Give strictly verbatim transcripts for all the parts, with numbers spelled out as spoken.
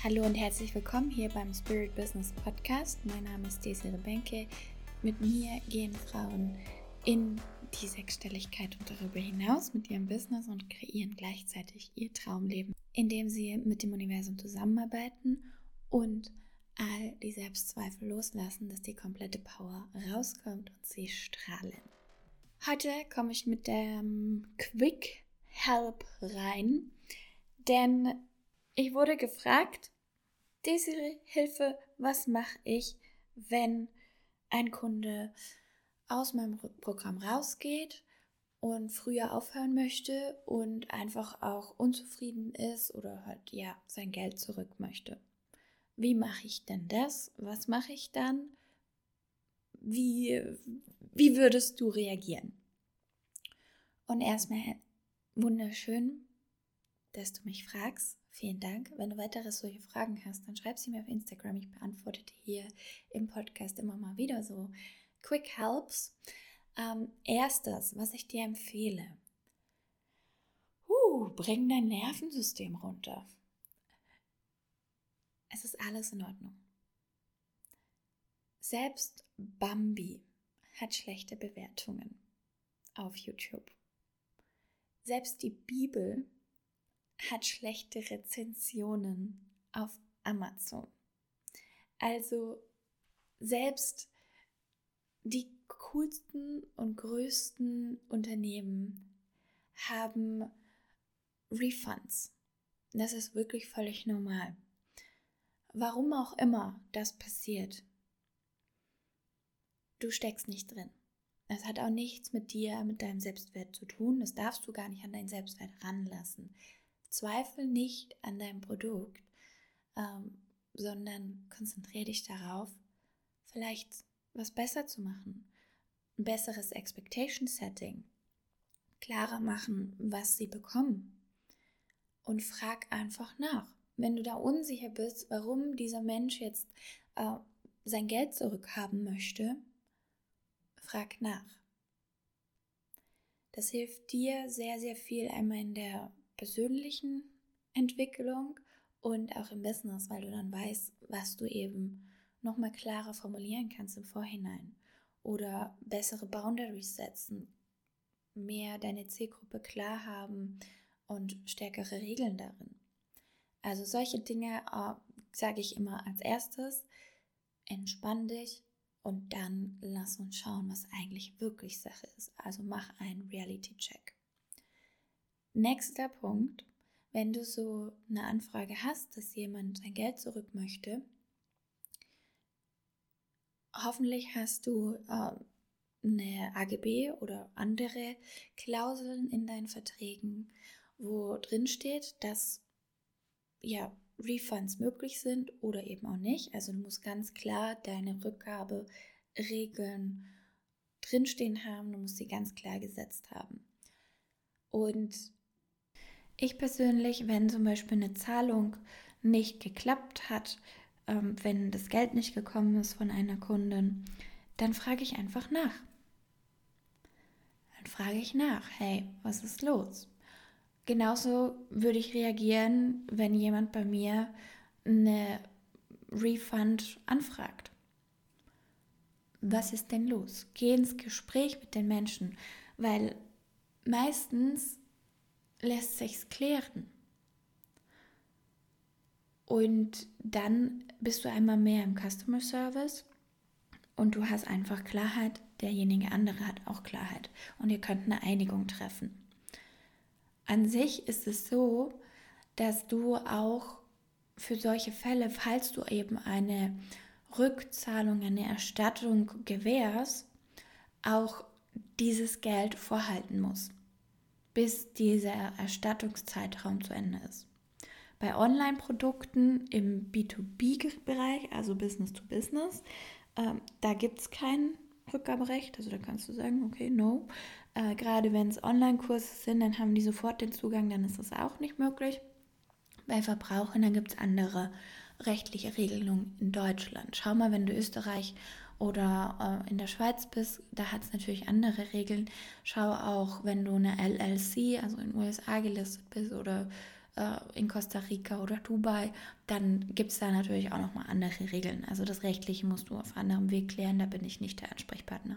Hallo und herzlich willkommen hier beim Spirit Business Podcast. Mein Name ist Desiree Benke. Mit mir gehen Frauen in die Sechsstelligkeit und darüber hinaus mit ihrem Business und kreieren gleichzeitig ihr Traumleben, indem sie mit dem Universum zusammenarbeiten und all die Selbstzweifel loslassen, dass die komplette Power rauskommt und sie strahlen. Heute komme ich mit dem Quick Help rein, denn ich wurde gefragt, Desiree, Hilfe, was mache ich, wenn ein Kunde aus meinem Programm rausgeht und früher aufhören möchte und einfach auch unzufrieden ist oder halt ja sein Geld zurück möchte. Wie mache ich denn das? Was mache ich dann? Wie, wie würdest du reagieren? Und erstmal wunderschön, dass du mich fragst. Vielen Dank. Wenn du weitere solche Fragen hast, dann schreib sie mir auf Instagram. Ich beantworte die hier im Podcast immer mal wieder so Quick Helps. Ähm, erstes, was ich dir empfehle, uh, bring dein Nervensystem runter. Es ist alles in Ordnung. Selbst Bambi hat schlechte Bewertungen auf YouTube. Selbst die Bibel hat schlechte Rezensionen auf Amazon. Also selbst die coolsten und größten Unternehmen haben Refunds. Das ist wirklich völlig normal. Warum auch immer das passiert, du steckst nicht drin. Es hat auch nichts mit dir, mit deinem Selbstwert zu tun. Das darfst du gar nicht an deinen Selbstwert ranlassen. Zweifel nicht an deinem Produkt, ähm, sondern konzentriere dich darauf, vielleicht was besser zu machen. Ein besseres Expectation Setting. Klarer machen, was sie bekommen. Und frag einfach nach. Wenn du da unsicher bist, warum dieser Mensch jetzt äh, sein Geld zurückhaben möchte, frag nach. Das hilft dir sehr, sehr viel einmal in der persönlichen Entwicklung und auch im Business, weil du dann weißt, was du eben nochmal klarer formulieren kannst im Vorhinein oder bessere Boundaries setzen, mehr deine Zielgruppe klar haben und stärkere Regeln darin. Also solche Dinge äh, sage ich immer als erstes, entspann dich und dann lass uns schauen, was eigentlich wirklich Sache ist. Also mach einen Reality-Check. Nächster Punkt, wenn du so eine Anfrage hast, dass jemand sein Geld zurück möchte, hoffentlich hast du äh, eine A G B oder andere Klauseln in deinen Verträgen, wo drin steht, dass ja, Refunds möglich sind oder eben auch nicht. Also du musst ganz klar deine Rückgaberegeln drinstehen haben, du musst sie ganz klar gesetzt haben. Und ich persönlich, wenn zum Beispiel eine Zahlung nicht geklappt hat, ähm, wenn das Geld nicht gekommen ist von einer Kundin, dann frage ich einfach nach. Dann frage ich nach, hey, was ist los? Genauso würde ich reagieren, wenn jemand bei mir eine Refund anfragt. Was ist denn los? Geh ins Gespräch mit den Menschen, weil meistens lässt sich's klären. Und dann bist du einmal mehr im Customer Service und du hast einfach Klarheit, derjenige andere hat auch Klarheit und ihr könnt eine Einigung treffen. An sich ist es so, dass du auch für solche Fälle, falls du eben eine Rückzahlung, eine Erstattung gewährst, auch dieses Geld vorhalten musst, bis dieser Erstattungszeitraum zu Ende ist. Bei Online-Produkten im B zwei B-Bereich, also Business to Business, äh, da gibt es kein Rückgaberecht, also da kannst du sagen, okay, no. Äh, gerade wenn es Online-Kurse sind, dann haben die sofort den Zugang, dann ist das auch nicht möglich. Bei Verbrauchern, dann gibt es andere rechtliche Regelungen in Deutschland. Schau mal, wenn du Österreich oder äh, in der Schweiz bist, da hat es natürlich andere Regeln. Schau auch, wenn du eine L L C, also in den U S A gelistet bist oder äh, in Costa Rica oder Dubai, dann gibt es da natürlich auch nochmal andere Regeln. Also das Rechtliche musst du auf anderem Weg klären, da bin ich nicht der Ansprechpartner.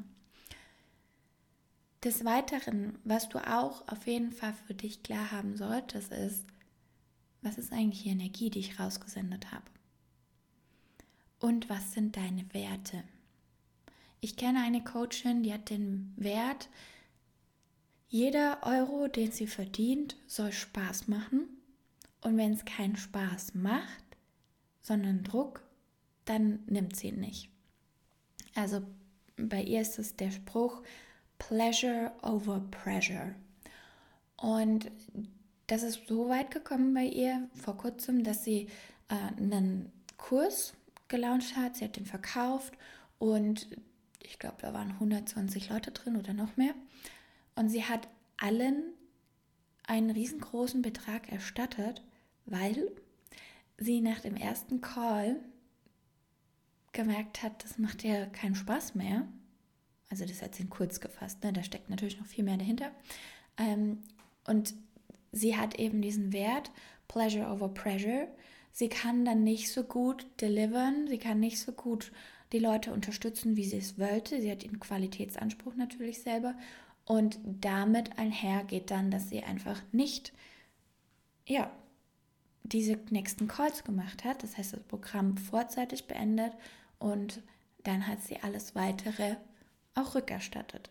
Des Weiteren, was du auch auf jeden Fall für dich klar haben solltest, ist, was ist eigentlich die Energie, die ich rausgesendet habe? Und was sind deine Werte? Ich kenne eine Coachin, die hat den Wert, jeder Euro, den sie verdient, soll Spaß machen. Und wenn es keinen Spaß macht, sondern Druck, dann nimmt sie ihn nicht. Also bei ihr ist es der Spruch, Pleasure over Pressure. Und das ist so weit gekommen bei ihr vor kurzem, dass sie äh, einen Kurs gelauncht hat. Sie hat den verkauft und ich glaube, da waren hundertzwanzig Leute drin oder noch mehr. Und sie hat allen einen riesengroßen Betrag erstattet, weil sie nach dem ersten Call gemerkt hat, das macht ihr keinen Spaß mehr. Also das hat sie kurz gefasst, ne? Da steckt natürlich noch viel mehr dahinter. Ähm, und sie hat eben diesen Wert, Pleasure over Pressure. Sie kann dann nicht so gut delivern, sie kann nicht so gut die Leute unterstützen, wie sie es wollte. Sie hat den Qualitätsanspruch natürlich selber. Und damit einhergeht dann, dass sie einfach nicht, ja, diese nächsten Calls gemacht hat. Das heißt, das Programm vorzeitig beendet und dann hat sie alles Weitere auch rückerstattet.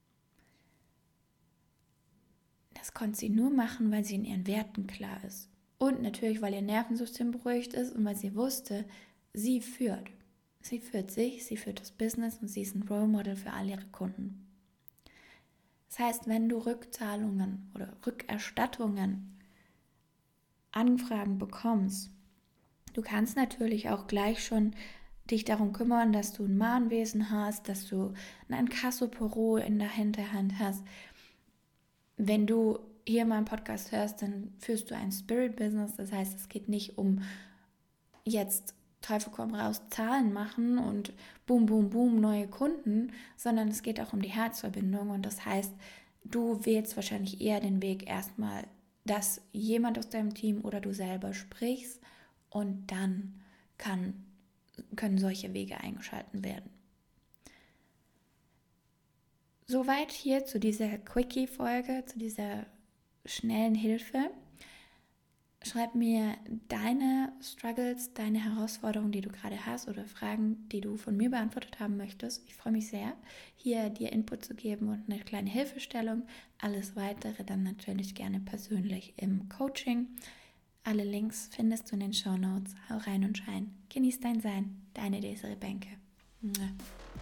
Das konnte sie nur machen, weil sie in ihren Werten klar ist. Und natürlich, weil ihr Nervensystem beruhigt ist und weil sie wusste, sie führt. Sie führt sich, sie führt das Business und sie ist ein Role Model für all ihre Kunden. Das heißt, wenn du Rückzahlungen oder Rückerstattungen Anfragen bekommst, du kannst natürlich auch gleich schon dich darum kümmern, dass du ein Mahnwesen hast, dass du ein Inkasso-Büro in der Hinterhand hast. Wenn du hier meinen Podcast hörst, dann führst du ein Spirit-Business. Das heißt, es geht nicht um jetzt Teufel komm raus, Zahlen machen und boom, boom, boom, neue Kunden, sondern es geht auch um die Herzverbindung. Und das heißt, du wählst wahrscheinlich eher den Weg erstmal, dass jemand aus deinem Team oder du selber sprichst und dann kann, können solche Wege eingeschalten werden. Soweit hier zu dieser Quickie-Folge, zu dieser schnellen Hilfe. Schreib mir deine Struggles, deine Herausforderungen, die du gerade hast oder Fragen, die du von mir beantwortet haben möchtest. Ich freue mich sehr, hier dir Input zu geben und eine kleine Hilfestellung. Alles Weitere dann natürlich gerne persönlich im Coaching. Alle Links findest du in den Shownotes. Hau rein und schein. Genieß dein Sein. Deine Desiree Benke.